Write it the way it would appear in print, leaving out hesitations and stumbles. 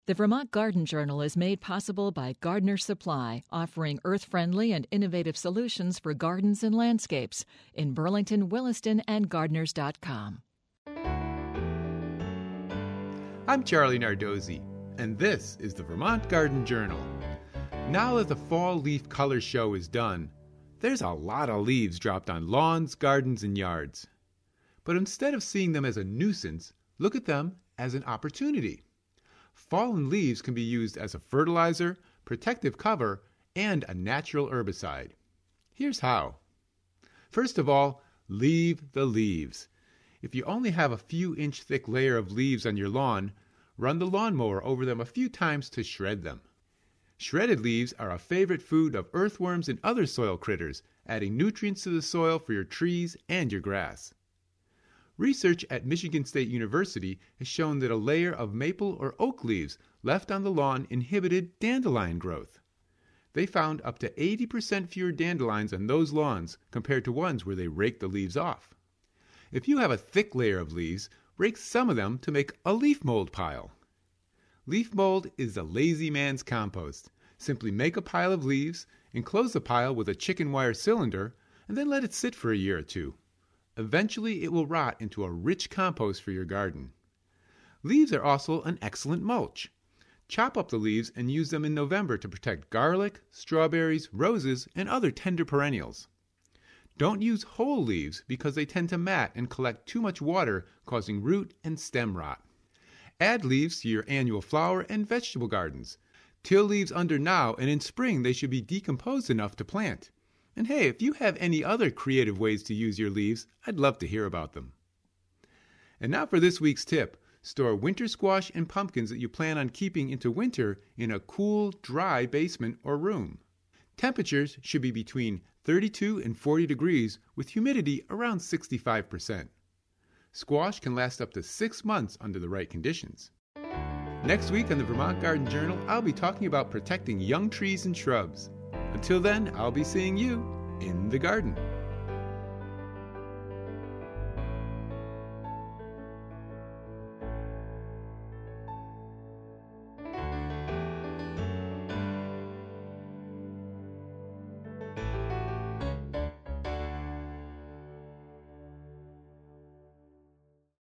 The Vermont Garden Journal is made possible by Gardener's Supply, offering earth-friendly and innovative solutions for gardens and landscapes in Burlington, Williston, and gardeners.com. I'm Charlie Nardozzi, and this is the Vermont Garden Journal. Now that the fall leaf color show is done, there's a lot of leaves dropped on lawns, gardens, and yards. But instead of seeing them as a nuisance, look at them as an opportunity. Fallen leaves can be used as a fertilizer, protective cover, and a natural herbicide. Here's how. First of all, leave the leaves. If you only have a few inch thick layer of leaves on your lawn, run the lawnmower over them a few times to shred them. Shredded leaves are a favorite food of earthworms and other soil critters, adding nutrients to the soil for your trees and your grass. Research at Michigan State University has shown that a layer of maple or oak leaves left on the lawn inhibited dandelion growth. They found up to 80% fewer dandelions on those lawns compared to ones where they raked the leaves off. If you have a thick layer of leaves, rake some of them to make a leaf mold pile. Leaf mold is a lazy man's compost. Simply make a pile of leaves, enclose the pile with a chicken wire cylinder, and then let it sit for a year or two. Eventually, it will rot into a rich compost for your garden. Leaves are also an excellent mulch. Chop up the leaves and use them in November to protect garlic, strawberries, roses, and other tender perennials. Don't use whole leaves because they tend to mat and collect too much water, causing root and stem rot. Add leaves to your annual flower and vegetable gardens. Till leaves under now, and in spring they should be decomposed enough to plant. And hey, if you have any other creative ways to use your leaves, I'd love to hear about them. And now for this week's tip. Store winter squash and pumpkins that you plan on keeping into winter in a cool, dry basement or room. Temperatures should be between 32 and 40 degrees with humidity around 65%. Squash can last up to 6 months under the right conditions. Next week on the Vermont Garden Journal, I'll be talking about protecting young trees and shrubs. Until then, I'll be seeing you in the garden.